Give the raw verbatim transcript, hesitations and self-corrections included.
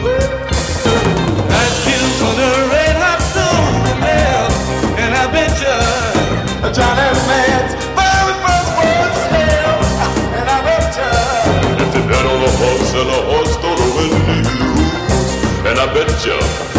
That's kills on the red hot stone nail, and I bet you Johnny Man's very first was hell, and I bet you if the dead on the horse and the horse don't win news, and I bet you